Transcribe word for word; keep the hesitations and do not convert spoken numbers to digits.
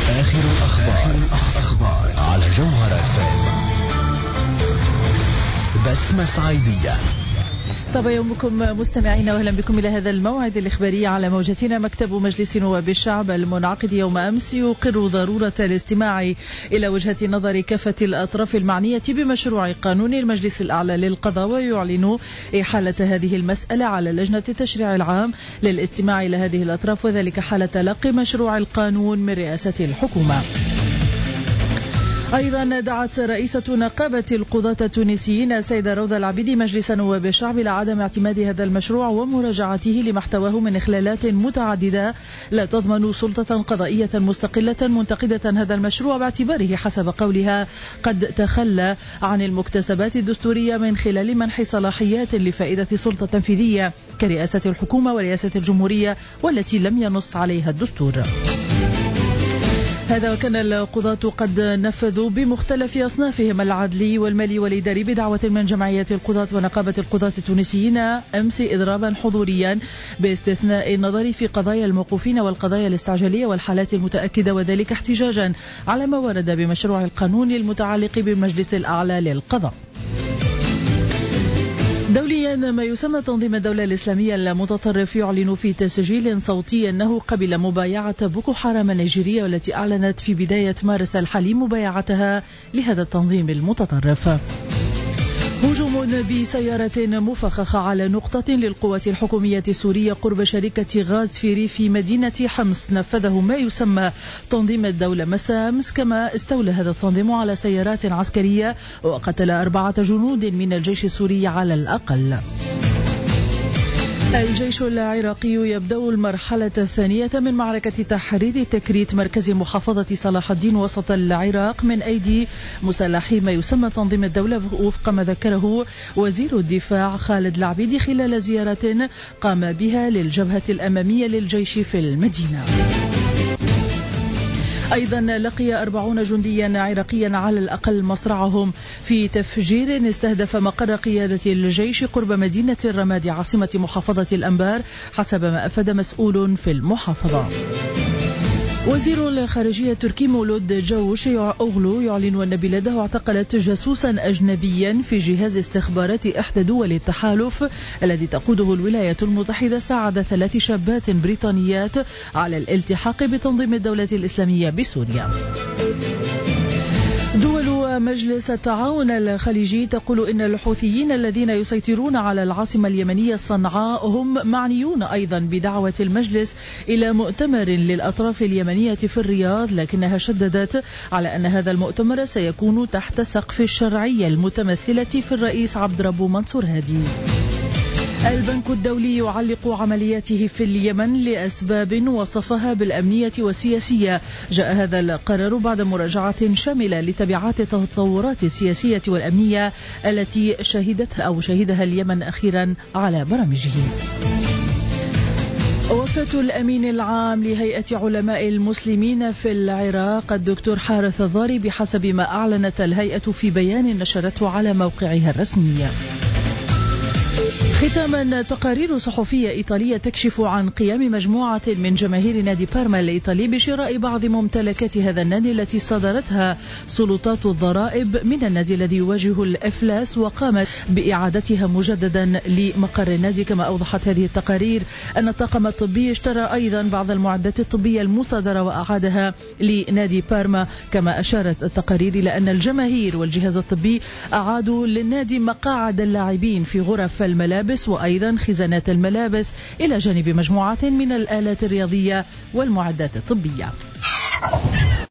آخر الأخبار, الأخبار على جوهرة اف ام. بسمة صعيدية. طب يومكم مستمعين، واهلا بكم الى هذا الموعد الاخباري على موجتنا. مكتب مجلس نواب الشعب المنعقد يوم امس يقر ضروره الاستماع الى وجهه نظر كافه الاطراف المعنيه بمشروع قانون المجلس الاعلى للقضاء، ويعلن احاله هذه المساله على لجنه التشريع العام للاستماع الى هذه الاطراف، وذلك حال تلقي مشروع القانون من رئاسه الحكومه. أيضا دعت رئيسة نقابة القضاة التونسيين السيدة روضة العبيدي مجلس نواب الشعب إلى عدم اعتماد هذا المشروع ومراجعته لمحتواه من إخلالات متعددة لا تضمن سلطة قضائية مستقلة، منتقدة هذا المشروع باعتباره حسب قولها قد تخلى عن المكتسبات الدستورية من خلال منح صلاحيات لفائدة سلطة تنفيذية كرئاسة الحكومة ورئاسة الجمهورية والتي لم ينص عليها الدستور. هذا وكان القضاة قد نفذوا بمختلف أصنافهم العدلي والمالي والإداري بدعوة من جمعية القضاة ونقابة القضاة التونسيين أمس إضرابا حضوريا باستثناء النظر في قضايا الموقوفين والقضايا الاستعجالية والحالات المتأكدة، وذلك احتجاجا على ما ورد بمشروع القانون المتعلق بالمجلس الأعلى للقضاء. دوليا، ما يسمى تنظيم الدولة الإسلامية المتطرف يعلن في تسجيل صوتي أنه قبل مبايعة بوكو حرام النيجيرية، والتي أعلنت في بداية مارس الحالي مبايعتها لهذا التنظيم المتطرف. هجوم بسيارة مفخخة على نقطة للقوات الحكومية السورية قرب شركة غاز في ريف مدينة حمص نفذه ما يسمى تنظيم الدولة مساء أمس، كما استولى هذا التنظيم على سيارات عسكرية وقتل أربعة جنود من الجيش السوري على الأقل. الجيش العراقي يبدأ المرحلة الثانية من معركة تحرير تكريت مركز محافظة صلاح الدين وسط العراق من أيدي مسلحي ما يسمى تنظيم الدولة، وفق ما ذكره وزير الدفاع خالد العبيدي خلال زيارة قام بها للجبهة الأمامية للجيش في المدينة. أيضا لقي أربعون جنديا عراقيا على الأقل مصرعهم في تفجير استهدف مقر قيادة الجيش قرب مدينة الرمادي عاصمة محافظة الأنبار، حسب ما أفاد مسؤول في المحافظة. وزير الخارجية التركي مولود جوش أوغلو يعلن أن بلاده اعتقلت جاسوسا أجنبيا في جهاز استخبارات إحدى دول التحالف الذي تقوده الولايات المتحدة، ساعد ثلاث شابات بريطانيات على الالتحاق بتنظيم الدولة الإسلامية بسوريا. دول مجلس التعاون الخليجي تقول إن الحوثيين الذين يسيطرون على العاصمة اليمنية صنعاء هم معنيون أيضا بدعوة المجلس إلى مؤتمر للأطراف اليمنية في الرياض، لكنها شددت على أن هذا المؤتمر سيكون تحت سقف الشرعية المتمثلة في الرئيس عبد ربه منصور هادي. البنك الدولي يعلق عملياته في اليمن لأسباب وصفها بالأمنية والسياسية. جاء هذا القرار بعد مراجعة شاملة لتبعات التطورات السياسية والأمنية التي شهدتها أو شهدها اليمن أخيرا على برامجه. وفاة الأمين العام لهيئة علماء المسلمين في العراق الدكتور حارث الضاري بحسب ما أعلنت الهيئة في بيان نشرته على موقعها الرسمي. ختاما، تقارير صحفية إيطالية تكشف عن قيام مجموعة من جماهير نادي بارما الإيطالي بشراء بعض ممتلكات هذا النادي التي صدرتها سلطات الضرائب من النادي الذي يواجه الإفلاس، وقامت بإعادتها مجددا لمقر النادي. كما أوضحت هذه التقارير أن الطاقم الطبي اشترى أيضا بعض المعدات الطبية المصادرة وأعادها لنادي بارما. كما أشارت التقارير إلى أن الجماهير والجهاز الطبي أعادوا للنادي مقاعد اللاعبين في غرف الملابس وأيضا خزانات الملابس، إلى جانب مجموعة من الآلات الرياضية والمعدات الطبية.